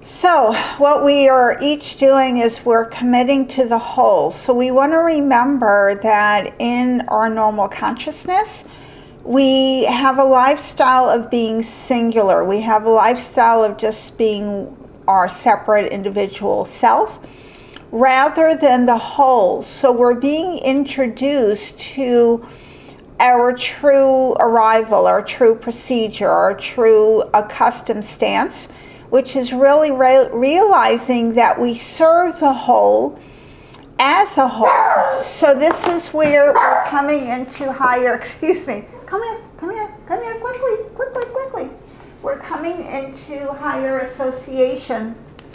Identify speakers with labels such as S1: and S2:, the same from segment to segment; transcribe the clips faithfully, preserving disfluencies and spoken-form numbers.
S1: So what we are each doing is we're committing to the whole. So we want to remember that in our normal consciousness, we have a lifestyle of being singular. We have a lifestyle of just being our separate individual self rather than the whole. So we're being introduced to our true arrival, our true procedure, our true accustomed stance, which is really re- realizing that we serve the whole as a whole. So this is where we're coming into higher, excuse me, come here, come here, come here, quickly, quickly, quickly. We're coming into higher association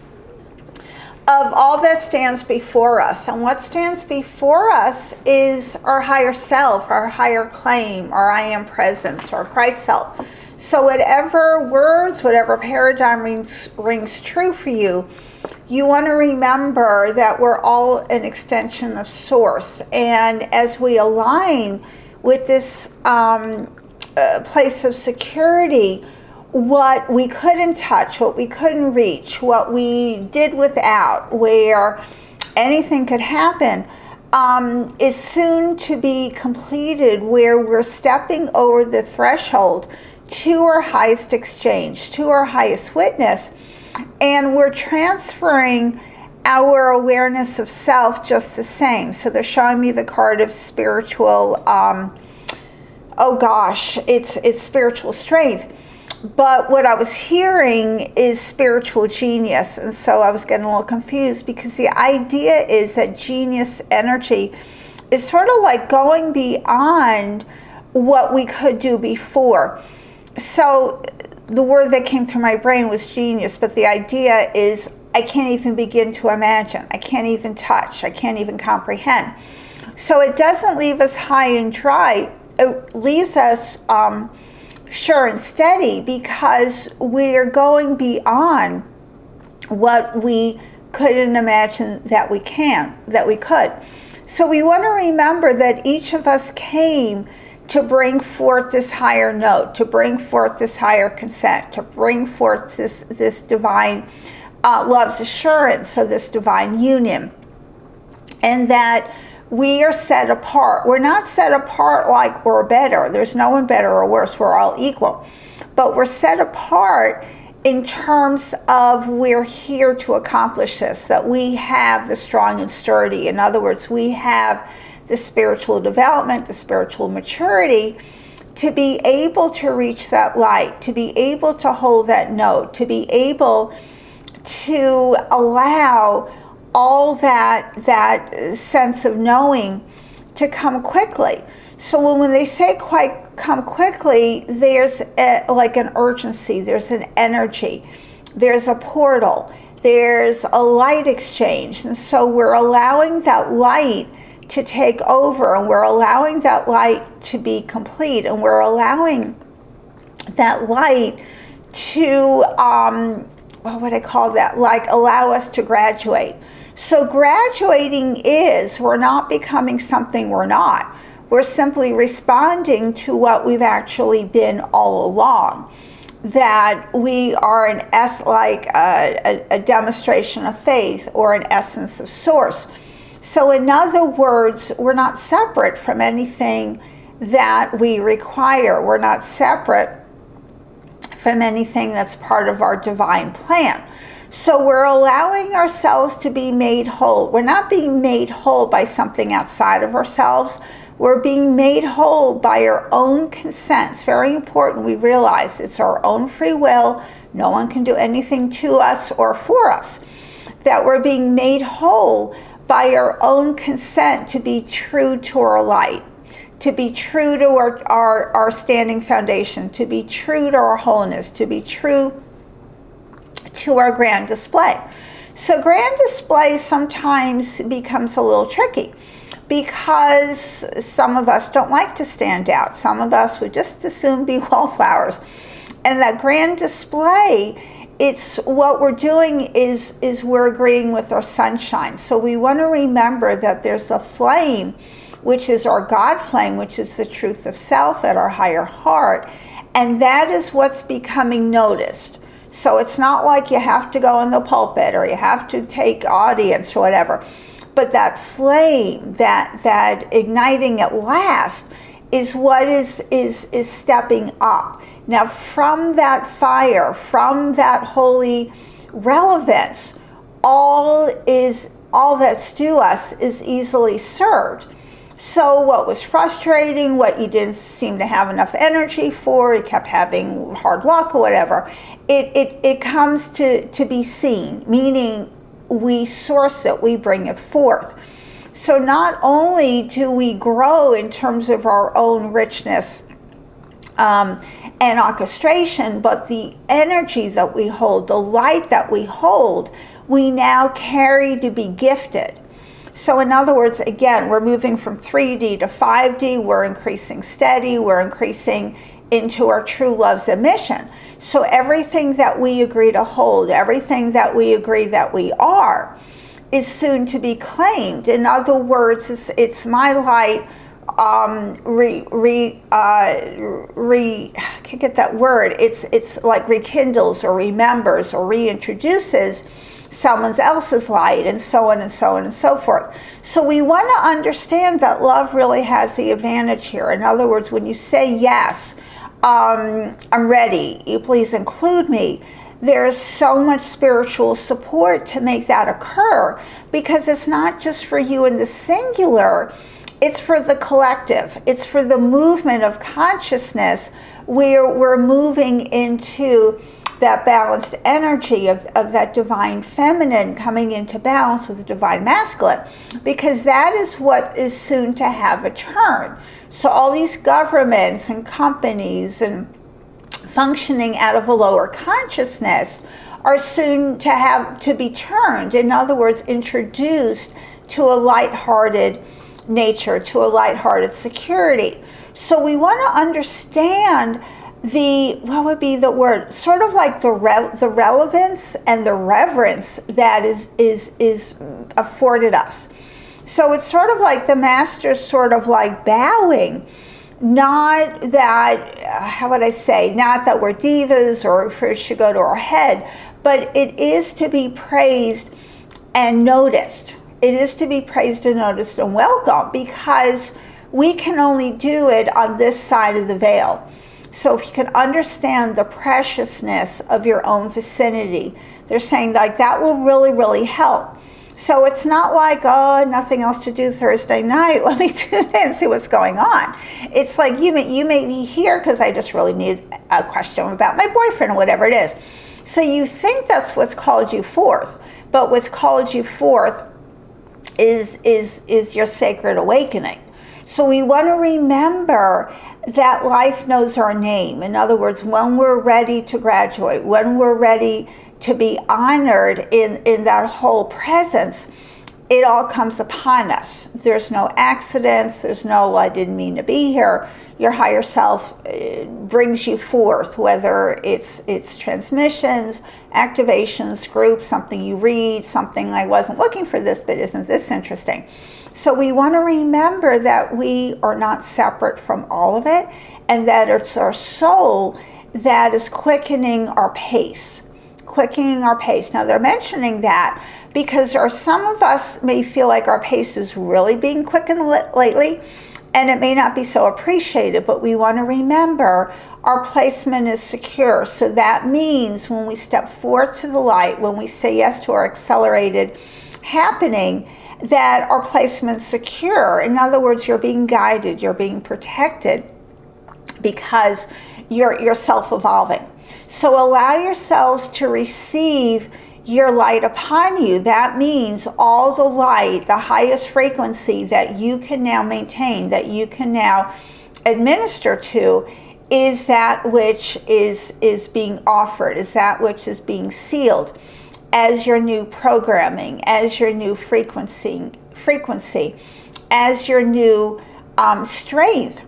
S1: of all that stands before us. And what stands before us is our higher self, our higher claim, our I am presence, our Christ self. So whatever words, whatever paradigm rings, rings true for you, you want to remember that we're all an extension of Source. And as we align with this um, uh, place of security, what we couldn't touch, what we couldn't reach, what we did without, where anything could happen, um, is soon to be completed, where we're stepping over the threshold to our highest exchange, to our highest witness, and we're transferring our awareness of self just the same. So they're showing me the card of spiritual, um, oh gosh, it's it's spiritual strength. But what I was hearing is spiritual genius. And so I was getting a little confused because the idea is that genius energy is sort of like going beyond what we could do before. So the word that came through my brain was genius, but the idea is I can't even begin to imagine. I can't even touch. I can't even comprehend. So it doesn't leave us high and dry. It leaves us um, sure and steady because we're going beyond what we couldn't imagine that we can, that we could. So we want to remember that each of us came to bring forth this higher note, to bring forth this higher consent, to bring forth this, this divine uh, love's assurance, so this divine union. And that we are set apart. We're not set apart like we're better. There's no one better or worse. We're all equal. But we're set apart in terms of we're here to accomplish this, that we have the strong and sturdy. In other words, we have the spiritual development, the spiritual maturity to be able to reach that light, to be able to hold that note, to be able to allow all that that sense of knowing to come quickly. So when, when they say quite come quickly, there's a, like an urgency, there's an energy, there's a portal, there's a light exchange. And so we're allowing that light to take over, and we're allowing that light to be complete, and we're allowing that light to, um, what would I call that? Like allow us to graduate. So graduating is, we're not becoming something we're not. We're simply responding to what we've actually been all along. That we are an es- like a, a, a demonstration of faith or an essence of Source. So in other words, we're not separate from anything that we require. We're not separate from anything that's part of our divine plan. So we're allowing ourselves to be made whole. We're not being made whole by something outside of ourselves. We're being made whole by our own consent. It's very important we realize it's our own free will. No one can do anything to us or for us. That we're being made whole by our own consent to be true to our light, to be true to our, our, our standing foundation, to be true to our wholeness, to be true to our grand display. So grand display sometimes becomes a little tricky because some of us don't like to stand out. Some of us would just as soon be wallflowers. And that grand display, it's what we're doing is, is we're agreeing with our sunshine. So we want to remember that there's a flame, which is our God flame, which is the truth of self at our higher heart. And that is what's becoming noticed. So it's not like you have to go in the pulpit or you have to take audience or whatever. But that flame, that that igniting at last, is what is is is stepping up. Now, from that fire, from that holy relevance, all is all that's due us is easily served. So what was frustrating, what you didn't seem to have enough energy for, you kept having hard luck or whatever, it, it, it comes to, to be seen, meaning we source it, we bring it forth. So not only do we grow in terms of our own richness um, and orchestration, but the energy that we hold, the light that we hold, we now carry to be gifted. So in other words, again, we're moving from three D to five D, we're increasing steady, we're increasing into our true love's emission. So everything that we agree to hold, everything that we agree that we are, is soon to be claimed. In other words, it's, it's my light um, re, re, uh, re, I can't get that word, it's, it's like rekindles or remembers or reintroduces someone else's light, and so on and so on and so forth. So we want to understand that love really has the advantage here. In other words, when you say yes, um, I'm ready, you please include me, there's so much spiritual support to make that occur, because it's not just for you in the singular, it's for the collective. It's for the movement of consciousness where we're moving into that balanced energy of, of that divine feminine coming into balance with the divine masculine, because that is what is soon to have a turn. So all these governments and companies and functioning out of a lower consciousness are soon to have to be turned, in other words, introduced to a lighthearted nature, to a lighthearted security. So we want to understand the, what would be the word, sort of like the re, the relevance and the reverence that is is is afforded us. So it's sort of like the master's sort of like bowing, not that, how would I say, not that we're divas or it should go to our head, but it is to be praised and noticed. It is to be praised and noticed and welcomed, because we can only do it on this side of the veil. So if you can understand the preciousness of your own vicinity, they're saying like that will really, really help. So it's not like, oh, nothing else to do Thursday night, let me tune in and see what's going on. It's like you may, you may be here because I just really need a question about my boyfriend or whatever it is. So you think that's what's called you forth, but what's called you forth is, is, is your sacred awakening. So we want to remember that life knows our name. In other words, when we're ready to graduate, when we're ready to be honored in, in that whole presence, it all comes upon us. There's no accidents, there's no, well, I didn't mean to be here. Your higher self uh, brings you forth, whether it's it's transmissions, activations, groups, something you read, something I wasn't looking for this, but isn't this interesting? So we want to remember that we are not separate from all of it, and that it's our soul that is quickening our pace, quickening our pace. Now they're mentioning that because there are some of us may feel like our pace is really being quickened lately, and it may not be so appreciated, but we want to remember our placement is secure. So that means when we step forth to the light, when we say yes to our accelerated happening, that our placement's secure. In other words, you're being guided, you're being protected, because you're, you're self-evolving. So allow yourselves to receive your light upon you. That means all the light, the highest frequency that you can now maintain, that you can now administer to, is that which is, is being offered, is that which is being sealed as your new programming, as your new frequency, frequency, as your new um, strength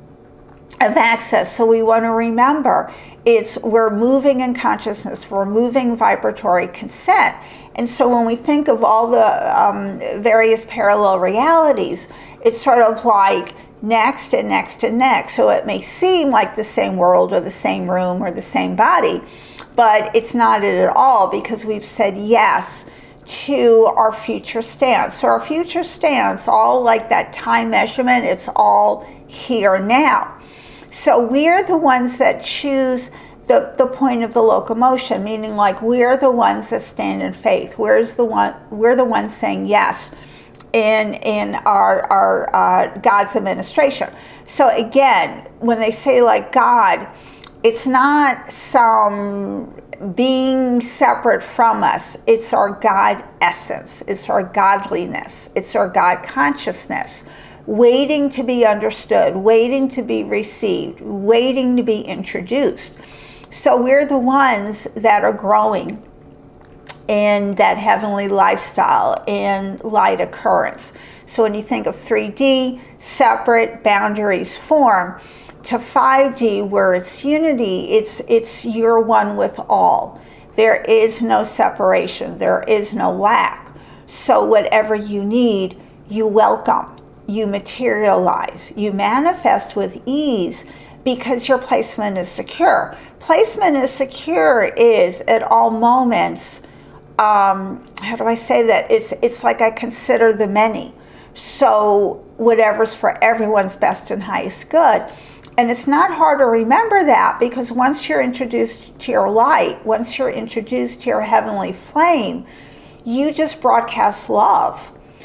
S1: of access. So we want to remember, it's we're moving in consciousness, we're moving vibratory consent. And so when we think of all the um, various parallel realities, it's sort of like next and next and next. So it may seem like the same world or the same room or the same body, but it's not it at all, because we've said yes to our future stance. So our future stance, all like that time measurement, it's all here now. So we're the ones that choose the, the point of the locomotion, meaning like we're the ones that stand in faith. We're the one, we're the ones saying yes in in our, our uh, God's administration. So again, when they say like God, it's not some being separate from us. It's our God essence. It's our godliness. It's our God consciousness, waiting to be understood, waiting to be received, waiting to be introduced. So we're the ones that are growing in that heavenly lifestyle and light occurrence. So when you think of three D, separate boundaries form, to five D, where it's unity, it's it's you're one with all. There is no separation. There is no lack. So whatever you need, you welcome. You materialize. You manifest with ease because your placement is secure. Placement is secure is at all moments, um, how do I say that? It's, it's like I consider the many. So whatever's for everyone's best and highest good. And it's not hard to remember that, because once you're introduced to your light, once you're introduced to your heavenly flame, you just broadcast love.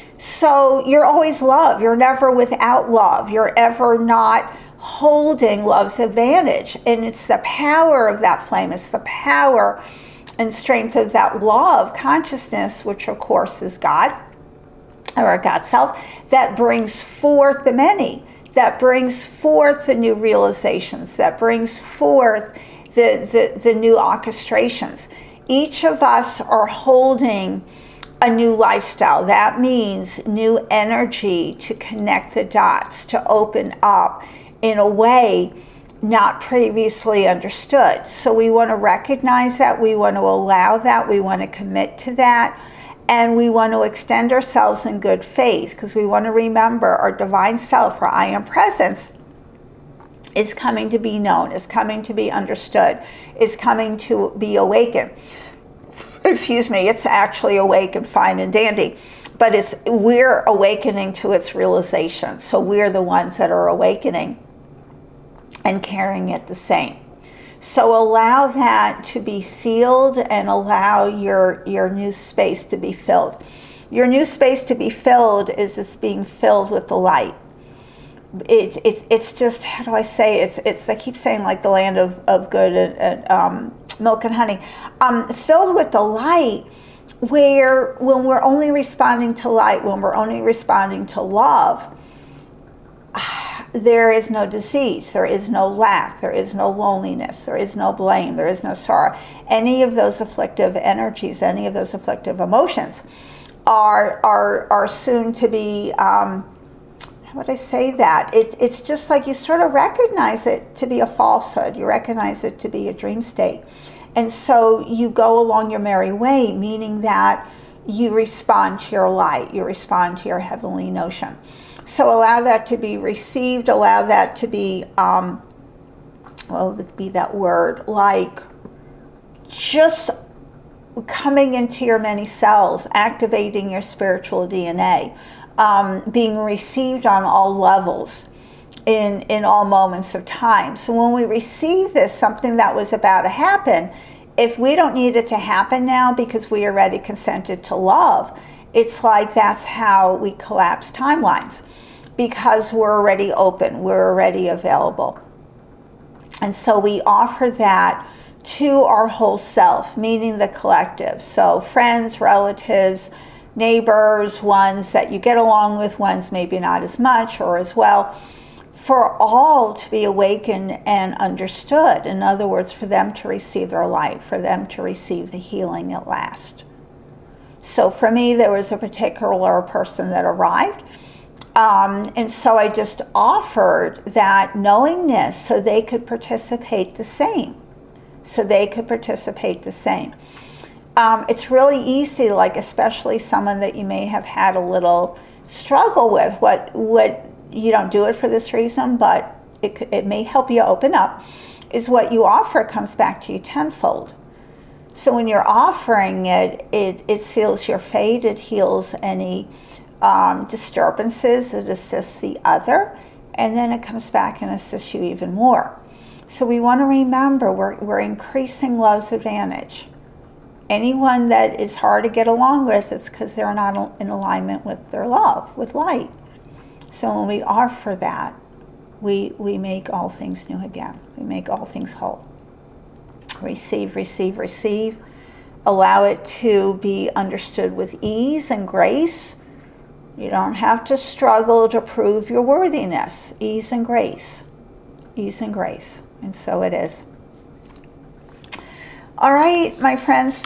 S1: So you're always love. You're never without love. You're ever not holding love's advantage. And it's the power of that flame. It's the power and strength of that law of consciousness, which of course is God, or our God self, that brings forth the many, that brings forth the new realizations, that brings forth the, the, the new orchestrations. Each of us are holding a new lifestyle. That means new energy to connect the dots, to open up in a way not previously understood. So we want to recognize that, we want to allow that, we want to commit to that, and we want to extend ourselves in good faith, because we want to remember our divine self, our I am presence, is coming to be known, is coming to be understood, is coming to be awakened. Excuse me, it's actually awake and fine and dandy, but it's we're awakening to its realization. So we're the ones that are awakening and carrying it the same. So allow that to be sealed and allow your your new space to be filled. Your new space to be filled is it's being filled with the light. It's it's it's just, how do I say, it's it's I keep saying like the land of, of good and, and um, milk and honey. Um, filled with the light, where when we're only responding to light, when we're only responding to love, there is no disease, there is no lack, there is no loneliness, there is no blame, there is no sorrow. Any of those afflictive energies, any of those afflictive emotions are are are soon to be, um, how would I say that? It, it's just like you sort of recognize it to be a falsehood. You recognize it to be a dream state. And so you go along your merry way, meaning that you respond to your light, you respond to your heavenly notion. So allow that to be received, allow that to be, um, what would be that word, like just coming into your many cells, activating your spiritual D N A, um, being received on all levels in, in all moments of time. So when we receive this, something that was about to happen, if we don't need it to happen now because we already consented to love, it's like that's how we collapse timelines, because we're already open, we're already available. And so we offer that to our whole self, meaning the collective. So friends, relatives, neighbors, ones that you get along with, ones maybe not as much or as well, for all to be awakened and understood. In other words, for them to receive their light, for them to receive the healing at last. So for me, there was a particular person that arrived, um, and so I just offered that knowingness so they could participate the same. So they could participate the same. Um, it's really easy, like especially someone that you may have had a little struggle with. What what you don't do it for this reason, but it it may help you open up. Is what you offer comes back to you tenfold. So when you're offering it, it, it seals your fate, it heals any um, disturbances, it assists the other, and then it comes back and assists you even more. So we want to remember we're, we're increasing love's advantage. Anyone that is hard to get along with, it's because they're not in alignment with their love, with light. So when we offer that, we, we make all things new again. We make all things whole. Receive, receive, receive. Allow it to be understood with ease and grace. You don't have to struggle to prove your worthiness. Ease and grace. Ease and grace. And so it is. All right, my friends.